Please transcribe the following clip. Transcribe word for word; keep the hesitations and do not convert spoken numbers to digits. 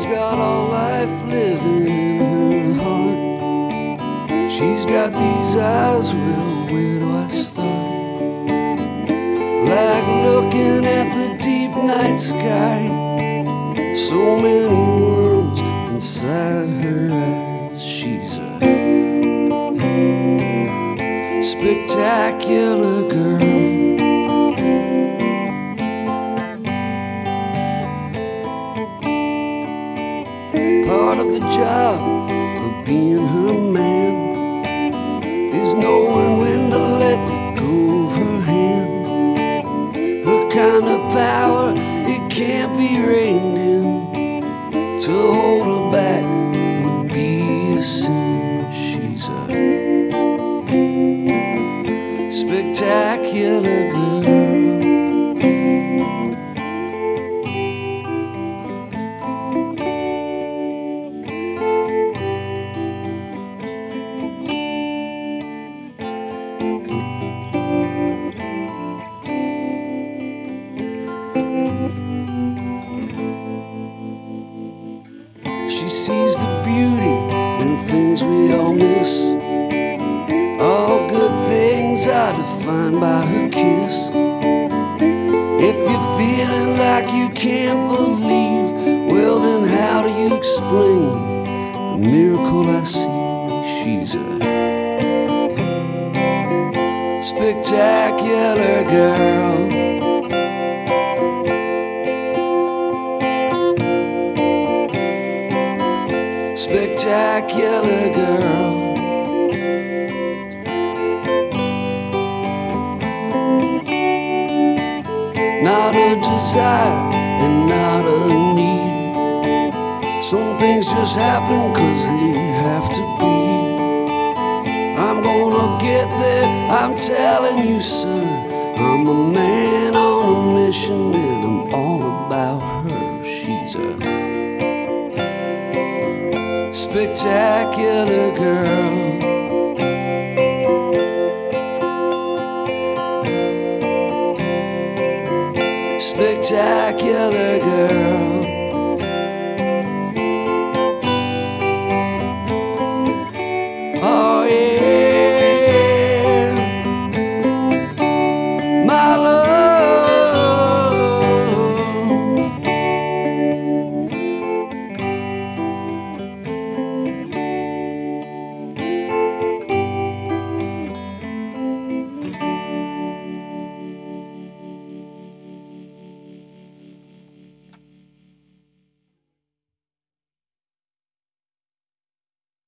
She's got all life living in her heart. She's got these eyes, well, where do I start? Like looking at the deep night sky, so many worlds inside her eyes. She's a spectacular girl. Part of the job of being her man is knowing when to let go of her hand. Her kind of power, it can't be reined in. To hold her back would be a sin. She's a spectacular girl. She sees the beauty in things we all miss. All good things are defined by her kiss. If you're feeling like you can't believe, well then how do you explain the miracle I see? She's a spectacular girl. Spectacular girl. Not a desire and not a need. Some things just happen cause they have to be. I'm gonna get there, I'm telling you, sir. I'm a man on a mission and I'm all about her. She's a spectacular girl. Spectacular girl.